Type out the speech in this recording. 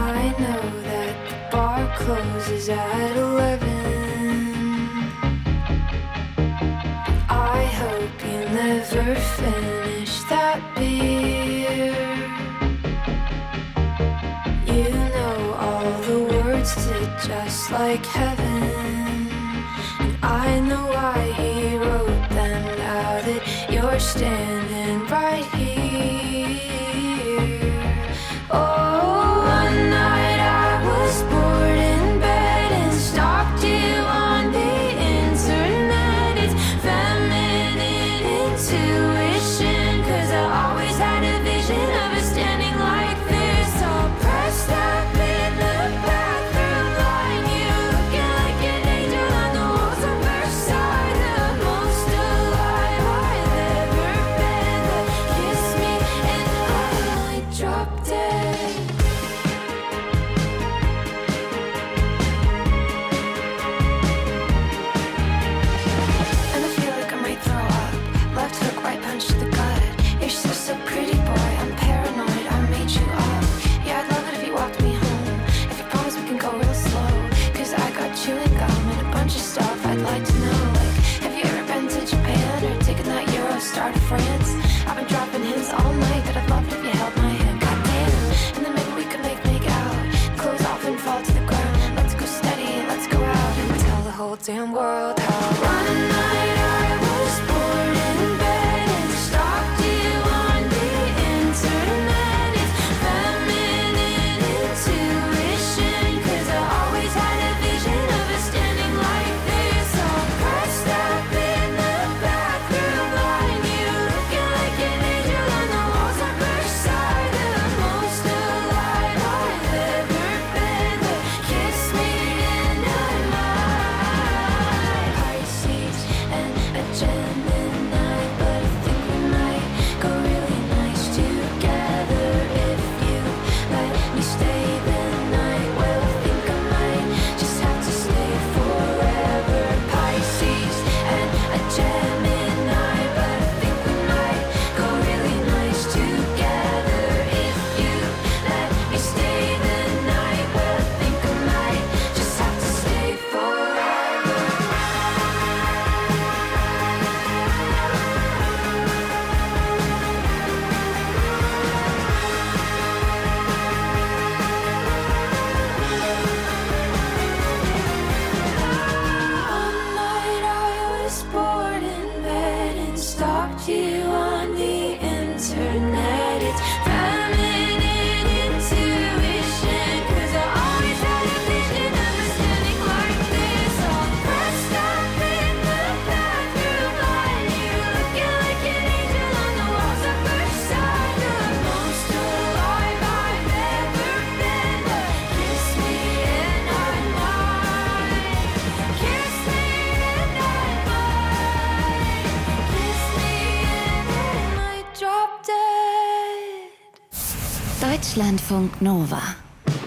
I know that the bar closes at 11. I hope you never finish that beer. You know all the words to Just Like Heaven, and I know why he wrote them. Now that you're standing right here. Oh, one night I was bored in bed and stalked you on the internet. It's feminine intuition, 'cause I always had a vision of us standing like this, all pressed up in the bathroom line. You looking like an angel on the walls of Versailles. The most alive I've ever been. But kiss me and I might drop dead. And I feel like I might throw up. Left hook, right punch to the gut. You're so pretty, boy. I'm paranoid. I made you up. Yeah, I'd love it if you walked me home. If you promise we can go real slow. 'Cause I got chewing gum and a bunch of stuff I'd like to know. Like, have you ever been to Japan or taken that Eurostar to France? I've been dropping hints all night that I'd love it if you held my hand. Goddamn. And then maybe we could make out. Clothes off and fall to the ground. Let's go steady, let's go out and tell the whole damn world how one night I was bored in bed and stalked you on the internet. It's feminine intuition, 'cause I always had a vision of us standing like this, all pressed up in the bathroom line. You looking like an angel on the walls of Versailles. The most alive I've ever been. But kiss me and I might. Pisces and a Gemini, but I think we might go really nice together if you let me stay the night. Well, I think I might just have to stay forever. Pisces and a Gemini, but I think we might go really nice together if you let me stay the night. Well, I think I might just have to stay forever. One night I was bored in bed and stalked you on the internet. It's feminine intuition, 'cause I always had a vision of us standing like this, all pressed up in the bathroom line. You looking like an angel on the walls of Versailles. The most alive I've ever been. But kiss me and I might. Kiss me and I might. Kiss me and I might drop dead. Deutschlandfunk Nova